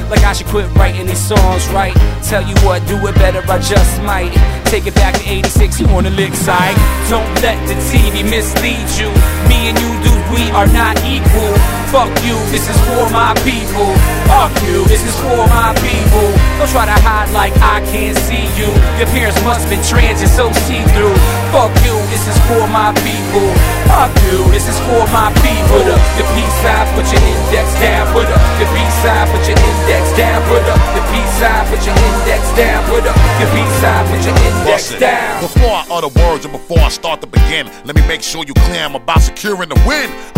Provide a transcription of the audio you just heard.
like I should quit writing these songs, right? Tell you what, do it better, I just might. Take it back to 86, you on the lick side. Don't let the TV mislead you. Me and you, dude, we are not equal. Fuck you, this is for my people. Fuck you, this is for my people. Don't try to hide like I can't see you. Your parents must have been trans and so see-through. Fuck you, this is for my people. Fuck you, this is for my people. Put up the peace side, put your index down. Put up the B side, put your index down. Put up the B side, put your index down. Put up the B side, put your index down. Before I utter words and before I start to begin, let me make sure you clear I'm about securing the win.